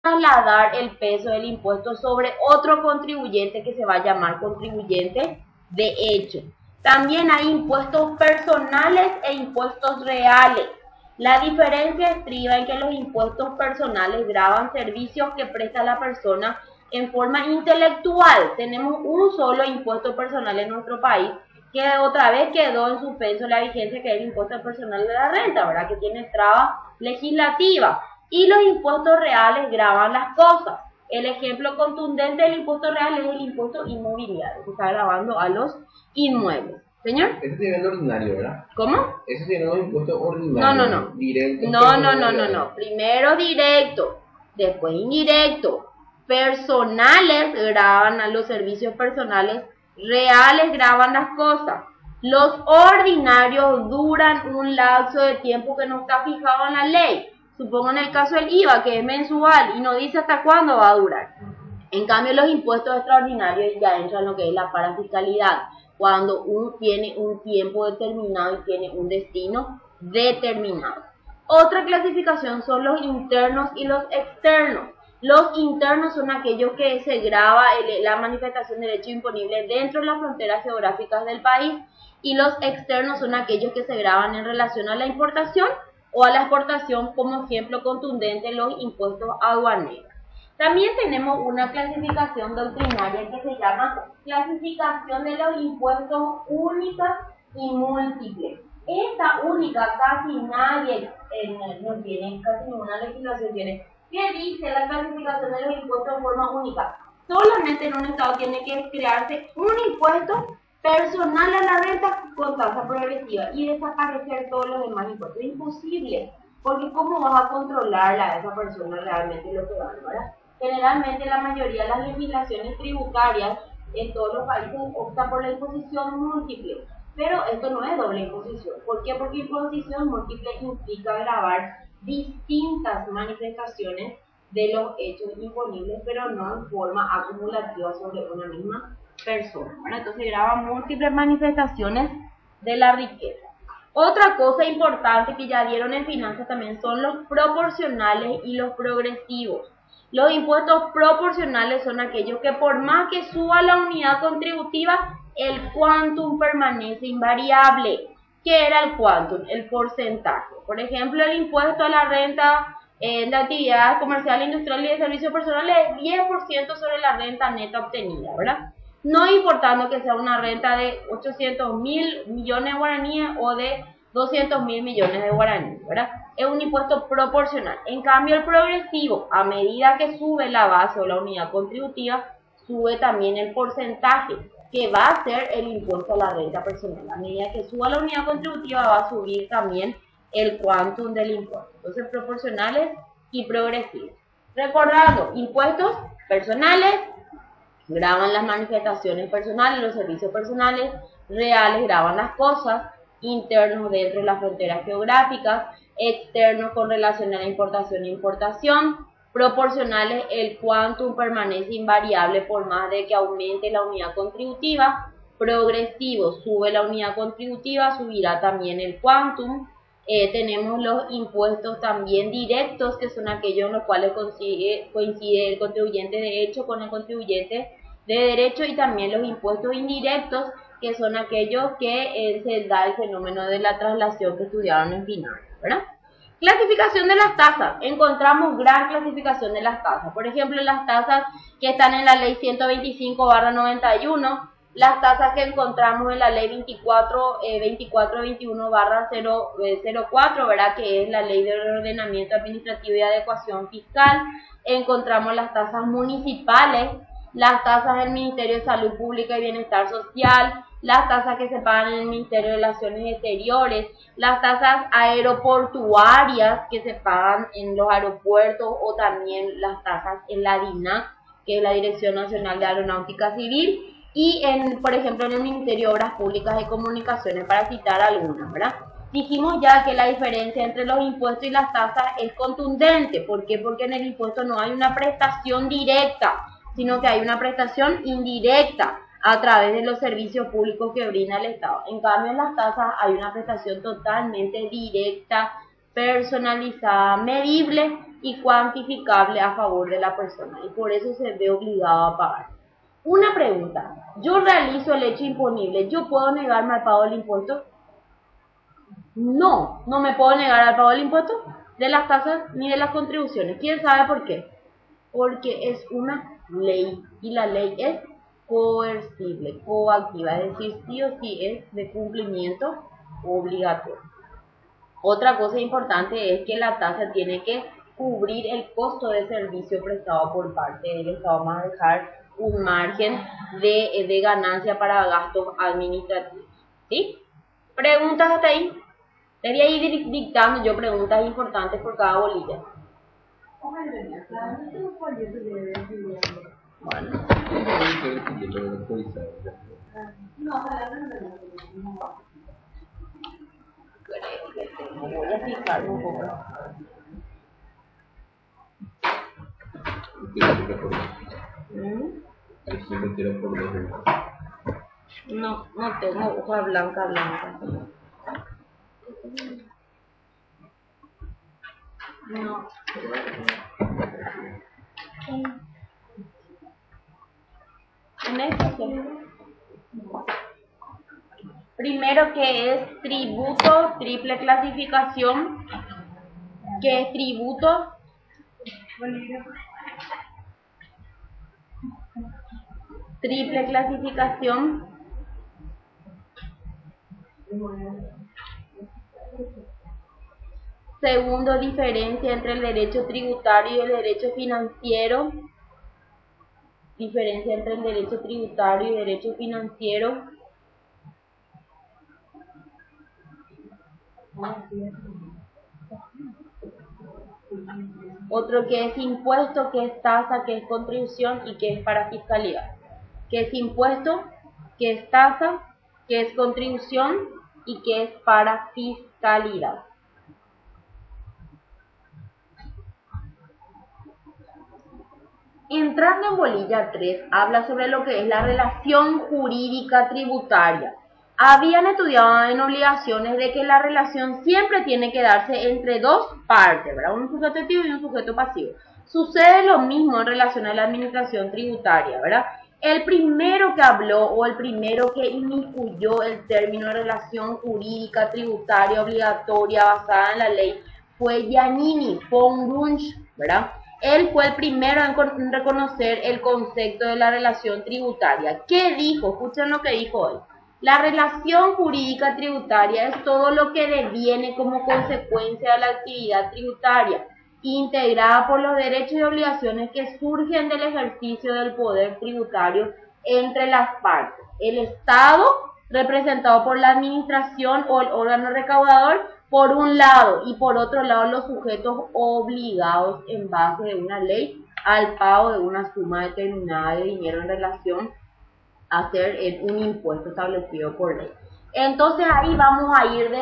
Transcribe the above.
trasladar el peso del impuesto sobre otro contribuyente que se va a llamar contribuyente de hecho. También hay impuestos personales e impuestos reales. La diferencia estriba en que los impuestos personales gravan servicios que presta la persona en forma intelectual. Tenemos un solo impuesto personal en nuestro país que otra vez quedó en suspenso la vigencia, que es el impuesto personal de la renta, ¿verdad? Que tiene traba legislativa. Y los impuestos reales gravan las cosas. El ejemplo contundente del impuesto real es el impuesto inmobiliario, que está grabando a los inmuebles. ¿Señor? Ese sería el ordinario, ¿verdad? ¿Cómo? Ese sería un impuesto ordinario. No. Directo. No. Primero directo, después indirecto. Personales graban a los servicios personales, reales graban las cosas. Los ordinarios duran un lapso de tiempo que no está fijado en la ley. Supongo en el caso del IVA, que es mensual y no dice hasta cuándo va a durar. En cambio, los impuestos extraordinarios ya entran en lo que es la parafiscalidad, cuando uno tiene un tiempo determinado y tiene un destino determinado. Otra clasificación son los internos y los externos. Los internos son aquellos que se graba la manifestación de derecho imponible dentro de las fronteras geográficas del país, y los externos son aquellos que se graban en relación a la importación o a la exportación, como ejemplo contundente los impuestos aduaneros. También tenemos una clasificación doctrinaria que se llama clasificación de los impuestos únicas y múltiples. Esta única casi nadie no tiene, casi ninguna legislación tiene. ¿Qué dice la clasificación de los impuestos en forma única? Solamente en un estado tiene que crearse un impuesto personal a la renta con tasa progresiva y desaparecer todos los demás impuestos. Es imposible, porque ¿cómo vas a controlarla a esa persona realmente lo que gana, ¿verdad? Generalmente la mayoría de las legislaciones tributarias en todos los países opta por la imposición múltiple, pero esto no es doble imposición. ¿Por qué? Porque imposición múltiple implica gravar distintas manifestaciones de los hechos imponibles, pero no en forma acumulativa sobre una misma persona. Bueno, entonces graba múltiples manifestaciones de la riqueza. Otra cosa importante que ya dieron en finanzas también son los proporcionales y los progresivos. Los impuestos proporcionales son aquellos que por más que suba la unidad contributiva, el quantum permanece invariable. ¿Qué era el quantum? El porcentaje. Por ejemplo, el impuesto a la renta de actividad comercial, industrial y de servicios personales es 10% sobre la renta neta obtenida, ¿verdad? No importando que sea una renta de 800.000 millones de guaraníes o de 200.000 millones de guaraníes, ¿verdad? Es un impuesto proporcional. En cambio, el progresivo, a medida que sube la base o la unidad contributiva, sube también el porcentaje, que va a ser el impuesto a la renta personal. A medida que suba la unidad contributiva, va a subir también el quantum del impuesto. Entonces, proporcionales y progresivos. Recordando, impuestos personales graban las manifestaciones personales, los servicios personales, reales graban las cosas, internos dentro de las fronteras geográficas, externos con relación a la importación e importación, proporcionales el quantum permanece invariable por más de que aumente la unidad contributiva, progresivo sube la unidad contributiva, subirá también el quantum. Tenemos los impuestos también directos, que son aquellos en los cuales coincide el contribuyente de hecho con el contribuyente de derecho, y también los impuestos indirectos, que son aquellos que se da el fenómeno de la traslación que estudiaron en finanzas, ¿verdad? Clasificación de las tasas. Encontramos gran clasificación de las tasas. Por ejemplo, las tasas que están en la ley 125/91, las tasas que encontramos en la ley 2421/004, ¿verdad? Que es la ley de ordenamiento administrativo y adecuación fiscal. Encontramos las tasas municipales, las tasas del Ministerio de Salud Pública y Bienestar Social, las tasas que se pagan en el Ministerio de Relaciones Exteriores, las tasas aeroportuarias que se pagan en los aeropuertos, o también las tasas en la DINAC, que es la Dirección Nacional de Aeronáutica Civil, y por ejemplo en el Ministerio de Obras Públicas y Comunicaciones, para citar algunas, ¿verdad? Dijimos ya que la diferencia entre los impuestos y las tasas es contundente. ¿Por qué? Porque en el impuesto no hay una prestación directa, sino que hay una prestación indirecta a través de los servicios públicos que brinda el Estado. En cambio, en las tasas hay una prestación totalmente directa, personalizada, medible y cuantificable a favor de la persona y por eso se ve obligado a pagar. Una pregunta, yo realizo el hecho imponible, ¿yo puedo negarme al pago del impuesto? No, no me puedo negar al pago del impuesto, de las tasas ni de las contribuciones. ¿Quién sabe por qué? Porque es una ley y la ley es coercible, coactiva, es decir, sí o sí es de cumplimiento obligatorio. Otra cosa importante es que la tasa tiene que cubrir el costo de servicio prestado por parte del Estado. Vamos a dejar un margen de ganancia para gastos administrativos. ¿Sí? ¿Preguntas hasta ahí? Te voy a ir dictando yo preguntas importantes por cada bolilla. Bueno. Voy a fijarme un poco. No, no tengo hoja blanca. No. Primero, ¿qué es tributo? Triple clasificación. ¿Qué es tributo? Triple clasificación. Segundo, diferencia entre el derecho tributario y el derecho financiero. Diferencia entre el derecho tributario y el derecho financiero. Otro, que es impuesto, que es tasa, que es contribución y que es para fiscalidad. Que es impuesto, que es tasa, que es contribución y que es para fiscalidad. Entrando en bolilla 3, habla sobre lo que es la relación jurídica tributaria. Habían estudiado en obligaciones de que la relación siempre tiene que darse entre dos partes, ¿verdad? Un sujeto activo y un sujeto pasivo. Sucede lo mismo en relación a la administración tributaria, ¿verdad? El primero que habló o el primero que inmiscuyó el término de relación jurídica tributaria obligatoria basada en la ley fue Giannini von Wunsch, ¿verdad? Él fue el primero en reconocer el concepto de la relación tributaria. ¿Qué dijo? Escuchen lo que dijo hoy. La relación jurídica tributaria es todo lo que deviene como consecuencia de la actividad tributaria, integrada por los derechos y obligaciones que surgen del ejercicio del poder tributario entre las partes. El Estado, representado por la administración o el órgano recaudador, por un lado, y por otro lado los sujetos obligados en base de una ley al pago de una suma determinada de dinero en relación a hacer un impuesto establecido por ley. Entonces ahí vamos a ir de